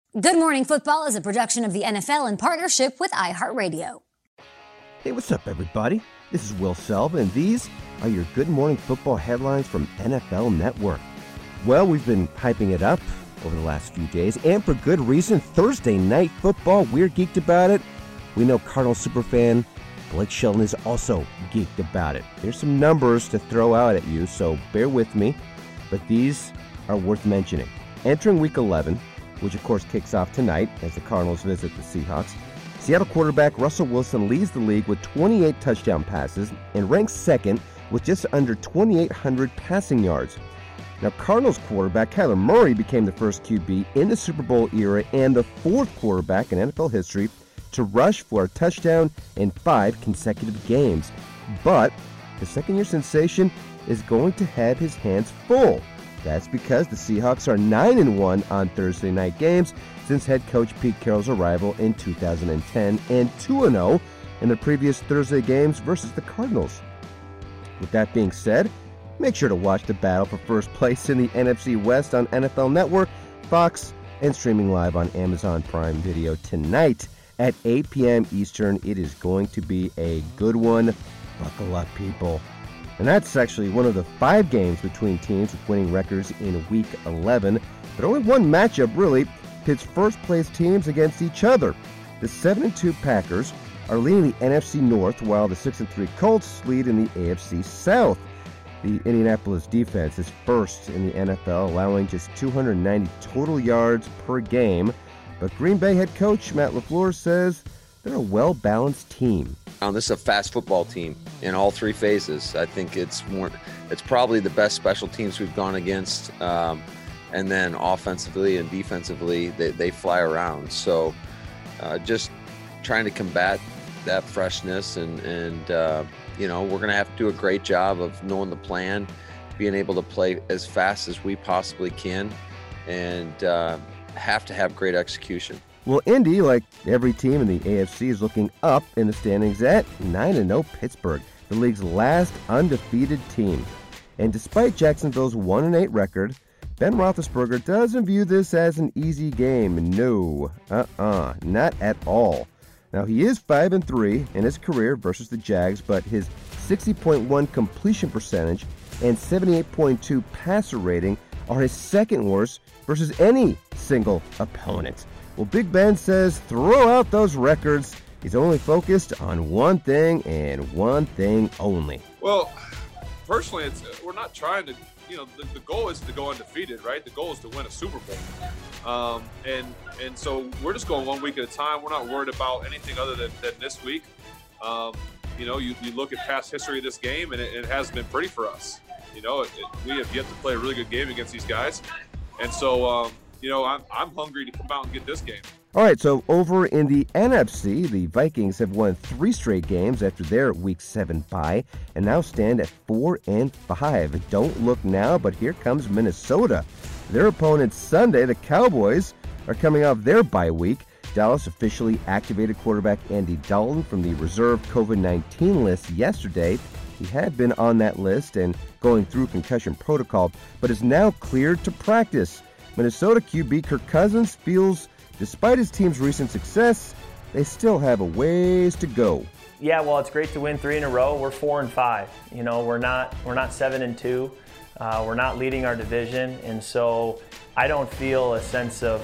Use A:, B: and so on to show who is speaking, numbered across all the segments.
A: Good Morning Football is a production of the NFL in partnership with iHeartRadio.
B: Hey, what's up, everybody? This is Will Selva, and these are your Good Morning Football headlines from NFL Network. Well, we've been hyping it up over the last few days, and for good reason. Thursday Night Football, we're geeked about it. We know Cardinals superfan Blake Shelton is also geeked about it. There's some numbers to throw out at you, so bear with me, but these are worth mentioning. Entering Week 11, which of course kicks off tonight as the Cardinals visit the Seahawks, Seattle quarterback Russell Wilson leads the league with 28 touchdown passes and ranks second with just under 2,800 passing yards. Now, Cardinals quarterback Kyler Murray became the first QB in the Super Bowl era and the fourth quarterback in NFL history to rush for a touchdown in 5 consecutive games. But the second-year sensation is going to have his hands full. That's because the Seahawks are 9-1 on Thursday night games since head coach Pete Carroll's arrival in 2010 and 2-0 in the previous Thursday games versus the Cardinals. With that being said, make sure to watch the battle for first place in the NFC West on NFL Network, Fox, and streaming live on Amazon Prime Video tonight at 8 p.m. Eastern. It is going to be a good one. Buckle up, people. And that's actually one of the 5 games between teams with winning records in Week 11. But only one matchup, really, pits first-place teams against each other. The 7-2 Packers are leading the NFC North, while the 6-3 Colts lead in the AFC South. The Indianapolis defense is first in the NFL, allowing just 290 total yards per game. But Green Bay head coach Matt LaFleur says they're a well-balanced team.
C: This is a fast football team in all 3 phases. I think it's probably the best special teams we've gone against. And then offensively and defensively, they fly around. So just trying to combat that freshness and we're going to have to do a great job of knowing the plan, being able to play as fast as we possibly can, and have to have great execution.
B: Well, Indy, like every team in the AFC, is looking up in the standings at 9-0 Pittsburgh, the league's last undefeated team. And despite Jacksonville's 1-8 record, Ben Roethlisberger doesn't view this as an easy game. No, not at all. Now, he is 5-3 in his career versus the Jags, but his 60.1 completion percentage and 78.2 passer rating are his second worst versus any single opponent. Well, Big Ben says throw out those records. He's only focused on one thing and one thing only.
D: Well, personally, we're not trying to, the goal is to go undefeated, right? The goal is to win a Super Bowl. And so we're just going 1 week at a time. We're not worried about anything other than this week. You look at past history of this game, and it has been pretty for us. We have yet to play a really good game against these guys. And so, I'm hungry to come out and get this game.
B: All right, so over in the NFC, the Vikings have won 3 straight games after their Week 7 bye and now stand at 4-5. Don't look now, but here comes Minnesota. Their opponents Sunday, the Cowboys, are coming off their bye week. Dallas officially activated quarterback Andy Dalton from the reserve COVID-19 list yesterday. He had been on that list and going through concussion protocol, but is now cleared to practice. Minnesota QB Kirk Cousins feels, despite his team's recent success, they still have a ways to go.
E: Yeah, well, it's great to win 3 in a row. We're 4-5. We're not 7-2. We're not leading our division, and so I don't feel a sense of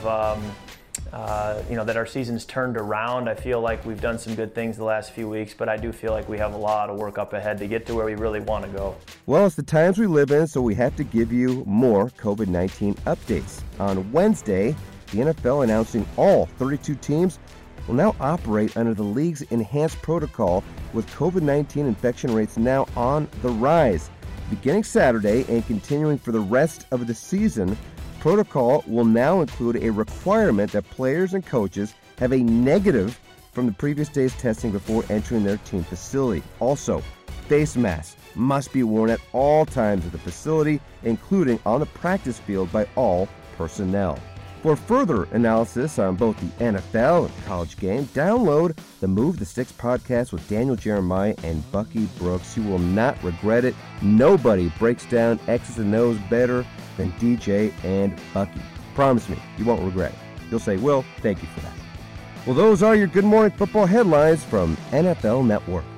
E: that our season's turned around. I feel like we've done some good things the last few weeks, but I do feel like we have a lot of work up ahead to get to where we really want to go.
B: Well, it's the times we live in, so we have to give you more COVID-19 updates. On Wednesday, the NFL announcing all 32 teams will now operate under the league's enhanced protocol, with COVID-19 infection rates now on the rise. Beginning Saturday and continuing for the rest of the season, protocol will now include a requirement that players and coaches have a negative from the previous day's testing before entering their team facility. Also, face masks must be worn at all times at the facility, including on the practice field by all personnel. For further analysis on both the NFL and college game, download the Move the Sticks podcast with Daniel Jeremiah and Bucky Brooks. You will not regret it. Nobody breaks down X's and O's better than DJ and Bucky. Promise me, you won't regret it. You'll say, Will, thank you for that. Well, those are your Good Morning Football headlines from NFL Network.